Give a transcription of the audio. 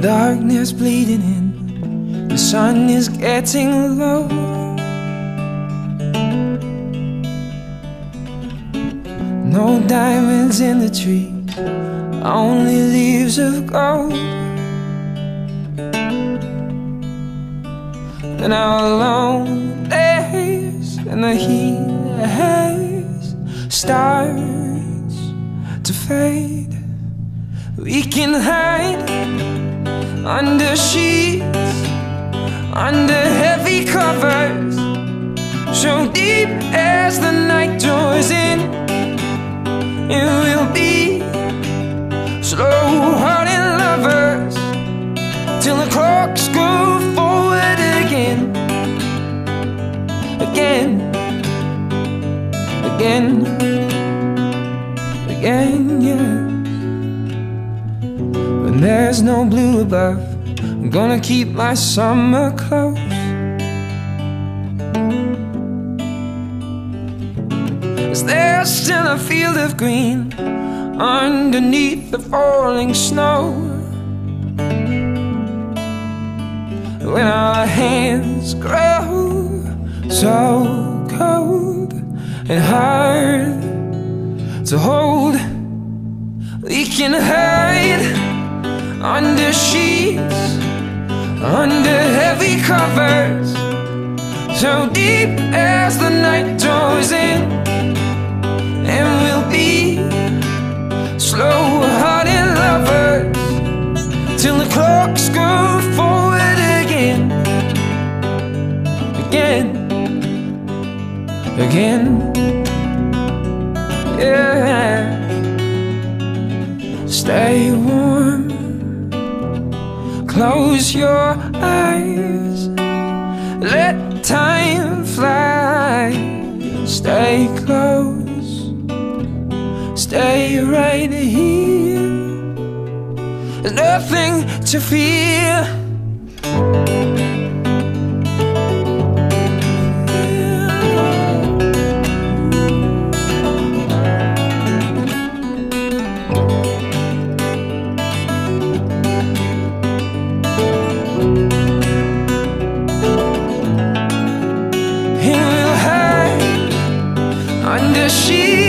darkness bleeding in, the sun is getting low. No diamonds in the trees, only leaves of gold. And our long days and the heat has starts to fade. We can hide under sheets, under heavy covers, so deep as the night draws in. It will be slow-hearted lovers till the clocks go forward again, again, again, again, yeah. When there's no blue above, I'm gonna keep my summer close. Is there still a field of green underneath the falling snow? When our hands grow so cold and hard to hold, we can hide under sheets, under heavy covers, so deep as the night draws in. And we'll be slow-hearted lovers till the clocks go forward again, again, again, yeah. Stay warm, close your eyes, let time fly. Stay close, stay right here, there's nothing to fear. And we'll hide under sheets,